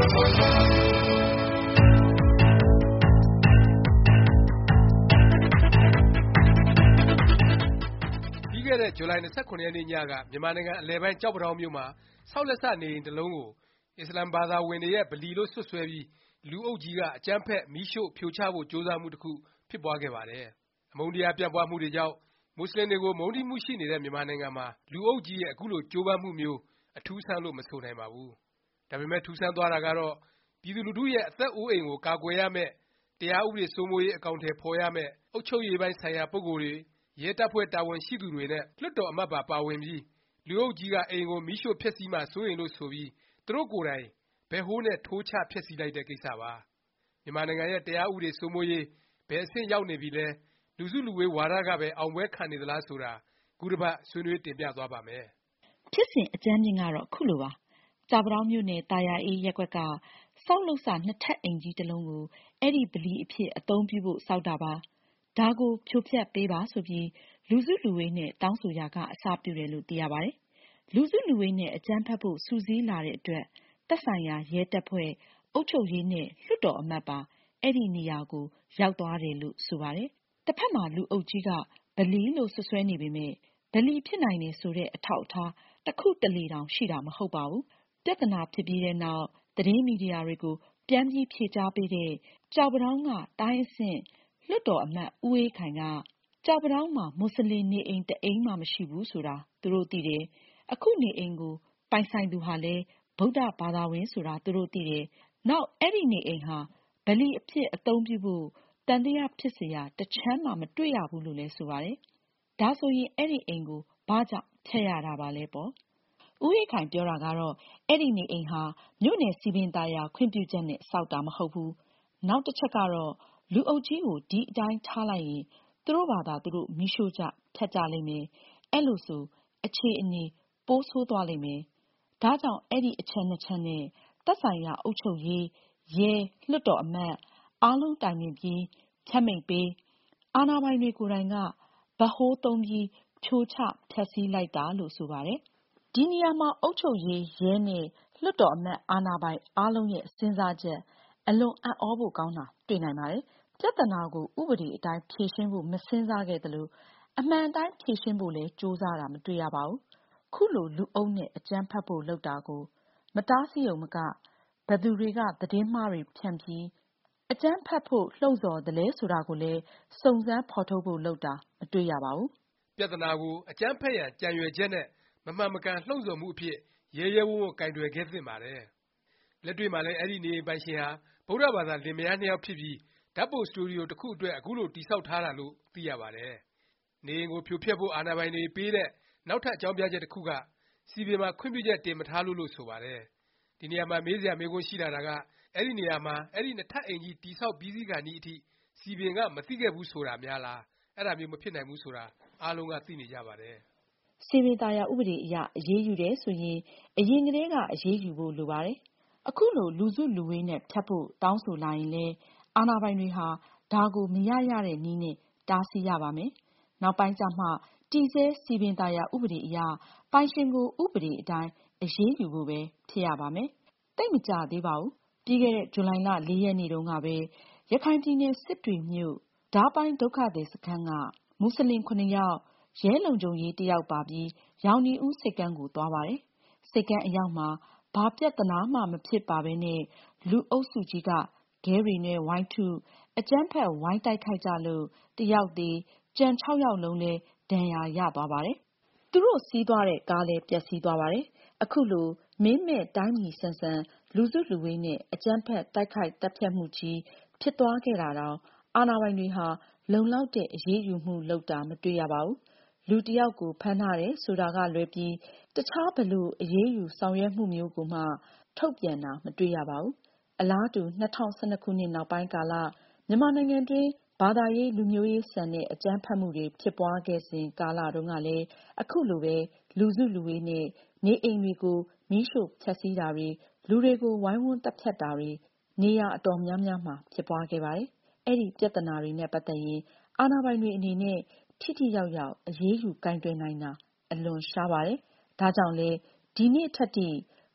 ပြီးခဲ့တဲ့ ဇူလိုင် ၂၇ ရက်နေ့ညက မြန်မာနိုင်ငံအလယ်ပိုင်း ကျောက်ပန်းတောင်းမြို့မှာ ဆောက်လက်စ နေအိမ်တစ်လုံးကို အစ္စလာမ်ဘာသာဝင်တွေရဲ့ ဗလီလို့ စွပ်စွဲပြီး လူအုပ်ကြီးက အကြမ်းဖက် မီးရှို့ ဖြိုချဖို့ ကြိုးစားမှု တစ်ခု ဖြစ်ပွားခဲ့ပါတယ်။ အမုန်းတရား ပြန့်ပွားမှုတွေကြောင့် မူဆလင်တွေကို မုန်းတီးမှုရှိနေတဲ့ မြန်မာနိုင်ငံမှာ လူအုပ်ကြီးရဲ့ အခုလို ကြိုးပမ်းမှုမျိုး အထူးဆန်းလို့ မဆိုနိုင်ပါဘူး။ ဒါပေမယ့် ထူးဆန်းသွားတာကတော့ ပြည်သူလူထုရဲ့ အသက်အိုးအိမ်ကို ကာကွယ်ရမယ့်၊ တရားဥပဒေ စိုးမိုးရေး အကောင်အထည် ဖော်ရမယ့် အုပ်ချုပ်ရေးပိုင်းဆိုင်ရာ ပုဂ္ဂိုလ်တွေ၊ ရဲတပ်ဖွဲ့ တာဝန်ရှိသူတွေနဲ့ လွှတ်တော် အမတ်ပါ ပါဝင်ပြီး လူအုပ်ကြီးက အိမ်ကို မီးရှို့ဖျက်ဆီးမှာ စိုးရိမ်လို့ ဆိုပြီး သူတို့ကိုယ်တိုင် ဘက်ဟိုးနဲ့ ထိုးချ ဖျက်ဆီးလိုက်တဲ့ ကိစ္စပါ။ မြန်မာနိုင်ငံရဲ့ တရားဥပဒေ စိုးမိုးရေး ဘယ်အဆင့် ရောက်နေပြီလဲ၊ လူစုလူဝေး ဝါဒကပဲ အောင်ပွဲခံနေသလား ဆိုတာ ခုတစ်ပတ် ဆွေးနွေး တင်ပြသွားပါ့မယ်။ ဖြစ်စဉ် အကြမ်းဖျဉ်းကတော့ ခုလိုပါ။ ကျောက်ပန်းတောင်းမြို့နယ် သာယာအေး ရပ်ကွက်က ဆောက်လုပ်စ နှစ်ထပ် အိမ်ကြီးတစ်လုံးကို အဲဒီ ဗလီအဖြစ် အသုံးပြုဖို့ ဆောက်တာပါ။ ဒါကို ဖြိုဖျက်ပေးပါ ဆိုပြီး လူစုလူဝေးနဲ့ တောင်းဆိုရာက အစပြုတယ်လို့ သိရပါတယ်။ လူစုလူဝေးနဲ့ အကြမ်းဖက်ဖို့ စုစည်းလာတဲ့အတွက် သက်ဆိုင်ရာ ရဲတပ်ဖွဲ့၊ အုပ်ချုပ်ရေးနဲ့ လွှတ်တော်အမတ်ပါ အဲဒီနေရာကို ရောက်သွားတယ်လို့ ဆိုပါတယ်။ တစ်ဖက်မှာ လူအုပ်ကြီးက ဗလီလို့ စွပ်စွဲနေပေမယ့် ဗလီဖြစ်နိုင်တယ် ဆိုတဲ့ အထောက်အထား တစ်ခုတစ်လေတောင် ရှိတာ မဟုတ်ပါဘူး။ ပြသနာဖြစ်ပြီးနောက် သတင်းမီဒီယာတွေကို ပြန်ပြီး ဖြေကြားပေးတဲ့ ကျောက်ပန်းတောင်းက တိုင်းအဆင့် လွှတ်တော်အမတ် ဦးအေးခိုင်က ကျောက်ပန်းတောင်းမှာ မူဆလင် နေအိမ် တစ်အိမ်မှ မရှိဘူးဆိုတာ သူတို့သိတယ်။ အခုနေအိမ်ကို ပိုင်ဆိုင်သူဟာလည်း ဗုဒ္ဓဘာသာဝင် ဆိုတာ သူတို့သိတယ်။ နောက် အဲဒီနေအိမ်ဟာ ဗလီအဖြစ် အသုံးပြုဖို့ သံသယ ဖြစ်စရာ တစ်ချမ်းမှ မတွေ့ရဘူးလို့လည်း ဆိုပါတယ်။ ဒါဆိုရင် အဲဒီအိမ်ကို ဘာကြောင့် ဖျက်ရတာပါလဲပေါ့။ ဦးအေးခိုင်ပြောတာကတော့ အဲဒီနေအိမ်ဟာ မြို့နယ် စည်ပင်သာယာ ခွင့်ပြုချက်နဲ့ ဆောက်တာ မဟုတ်ဘူး။ နောက်တစ်ချက်ကတော့ လူအုပ်ကြီးကို ဒီအတိုင်းထားလိုက်ရင် သူတို့ဖာသာ သူတို့ မီးရှို့ကြ၊ ဖျက်ကြလိမ့်မယ်၊ အဲလိုဆို အခြေအနေ ပိုဆိုးသွားလိမ့်မယ်။ ဒါကြောင့် အဲဒီ အချက် ချက်နဲ့ သက်ဆိုင်ရာ အုပ်ချုပ်ရေး၊ ရဲ၊ လွှတ်တော်အမတ် အားလုံးတိုင်ပင်ပြီး ဖျက်မိန့်ပေး၊ အာဏာပိုင်တွေ ကိုယ်တိုင်က ဘက်ဟိုးသုံးပြီး ဖြိုချ ဖျက်ဆီးလိုက်တာလို့ ဆိုပါတယ်။ ဒီနေရာမှာ အုပ်ချုပ်ရေး၊ ရဲနဲ့ လွှတ်တော်အမတ် အာဏာပိုင် အားလုံးရဲ့ စဉ်းစားချက် အလွန်အံ့သြဖို့ကောင်းတာ တွေ့နိုင်ပါတယ်။ ပြသနာကို ဥပဒေအတိုင်း ဖြေရှင်းဖို့ မစဉ်းစားခဲ့သလို၊ အမှန်အတိုင်း ဖြေရှင်းဖို့လည်း ကြိုးစားတာ မတွေ့ရပါဘူး။ ခုလို လူအုပ်နဲ့ အကြမ်းဖက်ဖို့ လုပ်တာကို မတားဆီးရုံမက ဘယ်သူတွေက သတင်းမှားတွေ ဖြန့်ပြီး အကြမ်းဖက်ဖို့ လှုံ့ဆော်သလဲ ဆိုတာကိုလည်း စုံစမ်းဖော်ထုတ်ဖို့ လုပ်တာ မတွေ့ရပါဘူး။ ပြသနာကို အကြမ်းဖက်ရန် ကြံရွယ်ချက်နဲ့ မမှန်မကန် လှုံ့ဆော်မှုအဖြစ် ရဲရဲဝံ့ဝံ့ ကိုင်တွယ်ခဲ့သင့်ပါတယ်။ လက်တွေ့မှာလည်း အဲဒီနေအိမ်ပိုင်ရှင်ဟာ ဗုဒ္ဓဘာသာ လင်မယားနှစ်ယောက်ဖြစ်ပြီး ဓာတ်ပုံစတိုဒီယို တစ်ခုအတွက် အခုလို တည်ဆောက်ထားတာလို့ သိရပါတယ်။ နေအိမ်ကို ဖြိုဖျက်ဖို့ အာဏာပိုင်တွေ ပေးတဲ့ နောက်ထပ် အကြောင်းပြချက် တစ်ခုက စည်ပင်မှာ ခွင့်ပြုချက် တင်မထားလို့ ဆိုပါတယ်။ ဒီနေရာမှာ မေးစရာ မေးခွန်းရှိလာတာက အဲဒီနေရာမှာ အဲဒီ နှစ်ထပ်အိမ်ကြီး တည်ဆောက်ပြီးစီးကာနီး အထိ စည်ပင်က မသိခဲ့ဘူး ဆိုတာများလား၊ အဲဒါမျိုး မဖြစ်နိုင်ဘူး ဆိုတာ အားလုံးက သိနေကြပါတယ်။ စည်ပင်သာယာ ဥပဒေအရ အရေးယူတယ် ဆိုရင် အရင်ကတည်းက အရေးယူဖို့ လိုပါတယ်။ အခုလို လူစုလူဝေးနဲ့ ဖျက်ဖို့ တောင်းဆိုလာရင်လည်း အာဏာပိုင်တွေဟာ ဒါကို မရရတဲ့နည်းနဲ့ တားဆီးရပါမယ်။ နောက်ပိုင်းကျမှ တည်ဆဲ စည်ပင်သာယာ ဥပဒေအရ ပိုင်ရှင်ကို ဥပဒေအတိုင်း အရေးယူဖို့ပဲ ဖြစ်ရပါမယ်။ သိပ်မကြာသေးပါဘူး။ ပြီးခဲ့တဲ့ ဇူလိုင် ၄ ရက်နေ့တုန်းကပဲ ရခိုင်ပြည်နယ် စစ်တွေမြို့ ဒါးပိုင်း ဒုက္ခသည် စခန်းက မူဆလင် ယောက် ရဲလုံခြုံရေး တစ်ယောက်ပါပြီး ရောင်နီဦး ဆိပ်ကမ်းကို သွားပါတယ်။ ဆိပ်ကမ်းအရောက်မှာ ဘာပြသနာမှ မဖြစ်ပါပဲနဲ့ လူအုပ်စုကြီးက ခဲတွေနဲ့ ဝိုင်းထု၊ အကြမ်းဖက် ဝိုင်းတိုက်ခိုက်ကြလို့ တစ်ယောက်သေ၊ ကျန် ယောက်လုံးလည်း ဒဏ်ရာရသွားပါတယ်။ သူတို့ စီးသွားတဲ့ ကားလည်း ပျက်စီးသွားပါတယ်။ အခုလို မင်းမဲ့ တိုင်းပြည်ဆန်ဆန် လူစုလူဝေးနဲ့ အကြမ်းဖက် တိုက်ခိုက် သတ်ဖြတ်မှုကြီး ဖြစ်သွားခဲ့တာတောင် အာဏာပိုင်တွေဟာ လုံလောက်တဲ့ အရေးယူမှု လုပ်တာ မတွေ့ရပါဘူး။ လူတစ်ယောက်ကို ဖမ်းထားတယ် ဆိုတာကလွဲပြီး တခြား ဘယ်လို အရေးယူ ဆောင်ရွက်မှုမျိုးကိုမှ ထုတ်ပြန်တာ မတွေ့ရပါဘူး။ အလားတူ ၂၀၁၂ ခုနှစ် နောက်ပိုင်းကာလ မြန်မာနိုင်ငံတွင်း ဘာသာရေး လူမျိုးရေးဆန်တဲ့ အကြမ်းဖက်မှုတွေ ဖြစ်ပွားခဲ့စဉ် ကာလတုန်းကလည်း အခုလိုပဲ လူစုလူဝေးနဲ့ နေအိမ်တွေကို မီးရှို့ဖျက်ဆီးတာတွေ၊ လူတွေကို ဝိုင်းဝန်း သတ်ဖြတ်တာတွေ နေရာ အတော်များများမှာ ဖြစ်ပွားခဲ့ပါတယ်။ အဲဒီ ပြသနာတွေနဲ့ ပတ်သက်ရင် အာဏာပိုင်တွေ အနေနဲ့ ထိထိရောက်ရောက် အရေးယူ ကိုင်တွယ်နိုင်တာ အလွန်ရှားပါတယ်။ ဒါကြောင့်လဲ ဒီနေ့ထက်ထိ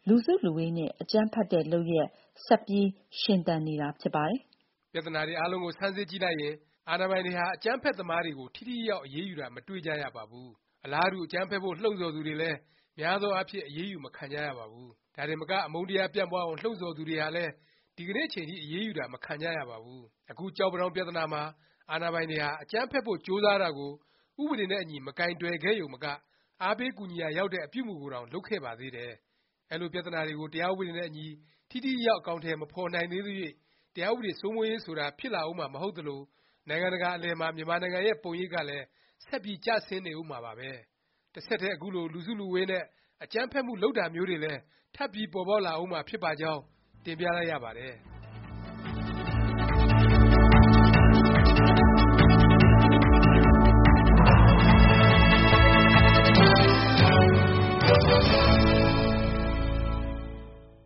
လူစုလူဝေးနဲ့ အကြမ်းဖက်တဲ့လုပ်ရပ် ဆက်ပြီးရှင်သန်နေတာဖြစ်ပါတယ်။ပြဿနာတွေအားလုံးကိုဆန်းစစ်ကြည့်လိုက်ရင် အာဏာပိုင်တွေဟာ အကြမ်းဖက်သမားတွေကို ထိထိရောက်ရောက်အရေးယူတာ မတွေ့ကြရပါဘူး။ အလားတူ အကြမ်းဖက်ဖို့ လှုံ့ဆော်သူတွေလည်း များသောအားဖြင့် အရေးယူမခံကြရပါဘူး။ ဒါတင်မက အမုန်းတရားပြန့်ပွားအောင် လှုံ့ဆော်သူတွေဟာလည်း ဒီကနေ့အချိန်ထိ အရေးယူတာ မခံကြရပါဘူး။ အခု ကျောက်ပန်းတောင်းပြသနာမှာ အာဏာပိုင်တွေဟာ အကြမ်းဖက်ဖို့ ကြိုးစားတာကို ဥပဒေနဲ့အညီ မကိုင်တွယ်ခဲ့ရုံမက အားပေးကူညီရာရောက်တဲ့ အပြုအမူကိုတောင် လုပ်ခဲ့ပါသေးတယ်။ အဲလို ပြသနာတွေကို တရားဥပဒေနဲ့အညီ ထိထိရောက်ရောက် အကောင်အထည် မဖော်နိုင်သေးသရွေ့ တရားဥပဒေစိုးမိုးရေးဆိုတာ ဖြစ်လာဦးမှာ မဟုတ်သလို၊ နိုင်ငံတကာအလယ်မှာ မြန်မာနိုင်ငံရဲ့ ပုံရိပ်ကလည်း ဆက်ပြီးကျဆင်းနေဦးမှာပါပဲ။ တဆက်တည်း အခုလို လူစုလူဝေးနဲ့ အကြမ်းဖက်မှု လုပ်တာမျိုးတွေလည်း ထပ်ပြီး ပေါ်ပေါက်လာဦးမှာ ဖြစ်ပါကြောင်း တင်ပြလိုက်ရပါတယ်။